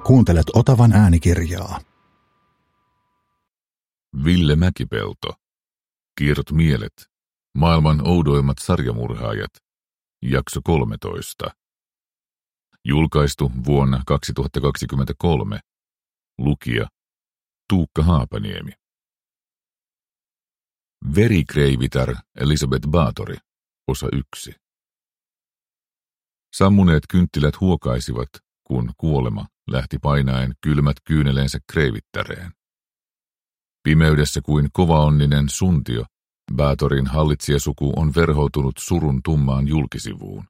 Kuuntelet Otavan äänikirjaa. Ville Mäkipelto. Kierrot mielet. Maailman oudoimmat sarjamurhaajat. Jakso 13. Julkaistu vuonna 2023. Lukija Tuukka Haapaniemi. Verikreivitar Elizabeth Bathory, osa 1. Sammuneet kynttilät huokaisivat, kun kuolema lähti painaen kylmät kyyneleensä kreivittareen. Pimeydessä kuin kovaonninen suntio, Bathoryn hallitsijasuku on verhoutunut surun tummaan julkisivuun.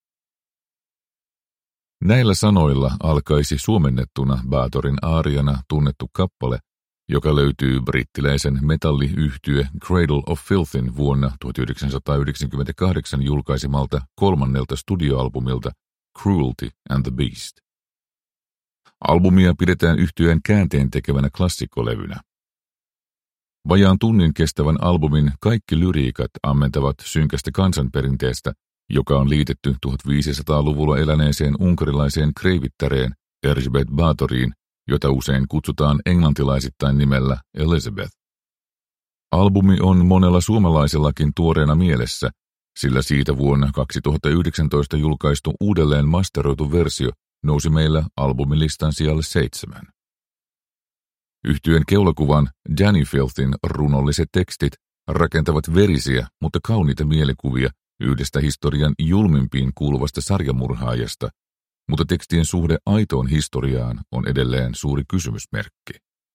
Näillä sanoilla alkaisi suomennettuna Bathoryn aariana tunnettu kappale, joka löytyy brittiläisen metalliyhtye Cradle of Filthin vuonna 1998 julkaisemalta 3. studioalbumilta Cruelty and the Beast. Albumia pidetään yhtyeen käänteen tekevänä klassikkolevynä. Vajaan tunnin kestävän albumin kaikki lyriikat ammentavat synkästä kansanperinteestä, joka on liitetty 1500-luvulla eläneeseen unkarilaiseen kreivittareen Elizabeth Bathoryin, jota usein kutsutaan englantilaisittain nimellä Elizabeth. Albumi on monella suomalaisellakin tuoreena mielessä, sillä siitä vuonna 2019 julkaistu uudelleen masteroitu versio nousi meillä albumilistan sijalle 7. Yhtyeen keulakuvan Danny Filthin runolliset tekstit rakentavat verisiä, mutta kauniita mielikuvia yhdestä historian julmimpiin kuuluvasta sarjamurhaajasta, mutta tekstien suhde aitoon historiaan on edelleen suuri kysymysmerkki.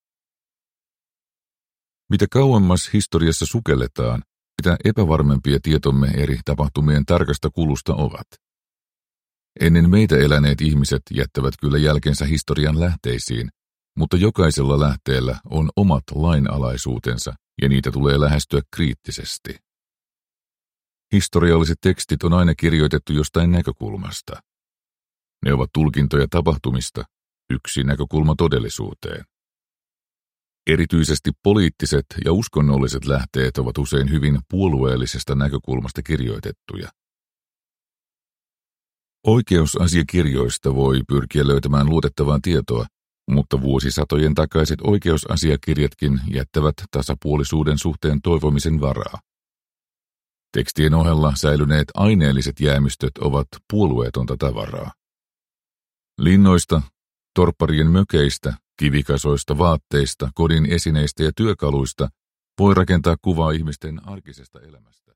Mitä kauemmas historiassa sukelletaan, mitä epävarmempia tietomme eri tapahtumien tarkasta kulusta ovat. Ennen meitä eläneet ihmiset jättävät kyllä jälkensä historian lähteisiin, mutta jokaisella lähteellä on omat lainalaisuutensa ja niitä tulee lähestyä kriittisesti. Historialliset tekstit on aina kirjoitettu jostain näkökulmasta. Ne ovat tulkintoja tapahtumista, yksi näkökulma todellisuuteen. Erityisesti poliittiset ja uskonnolliset lähteet ovat usein hyvin puolueellisesta näkökulmasta kirjoitettuja. Oikeusasiakirjoista voi pyrkiä löytämään luotettavaa tietoa, mutta vuosisatojen takaiset oikeusasiakirjatkin jättävät tasapuolisuuden suhteen toivomisen varaa. Tekstien ohella säilyneet aineelliset jäämistöt ovat puolueetonta tavaraa. Linnoista, torpparien mökeistä, kivikasoista, vaatteista, kodin esineistä ja työkaluista voi rakentaa kuvaa ihmisten arkisesta elämästä.